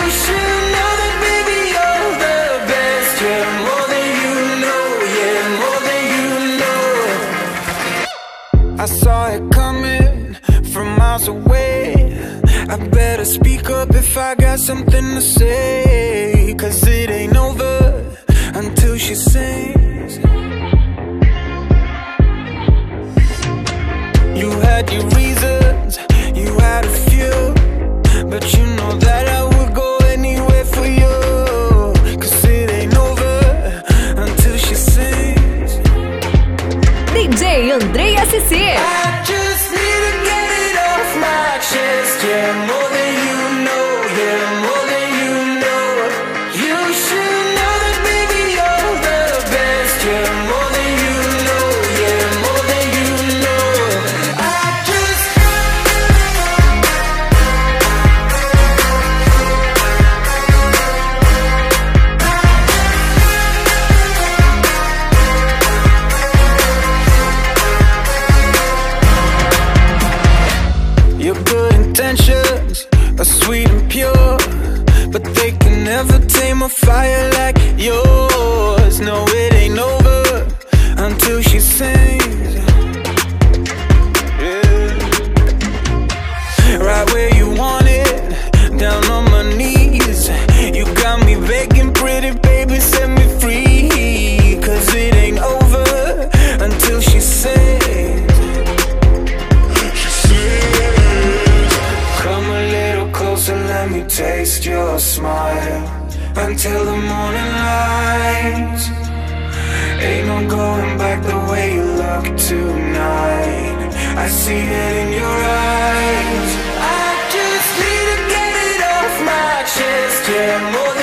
should know that, baby, you're the best. Yeah, more than you know, yeah, more than you know. I saw it coming from miles away. I better speak up if I got something to say, 'cause it ain't over until she sings. You had your reasons, you had a few, but you know that I would go anywhere for you, 'cause it ain't over until she sings. DJ Andrei SC. I just need to get it off my chest, yeah, more than you know, yeah, more than you know. You should know that, baby, you're the best, yeah, more than you know, yeah, more than you know. I just Your good intentions are sweet and pure, but they can never tame a fire like yours. No, it ain't over until she sings. Yeah. Right where you want it, down on my knees. You got me begging, pretty baby, set me free, 'cause it ain't over until she sings. Come a little closer, let me taste your smile, until the morning light. Ain't no going back the way you look tonight. I see it in your eyes. I just need to get it off my chest, yeah, more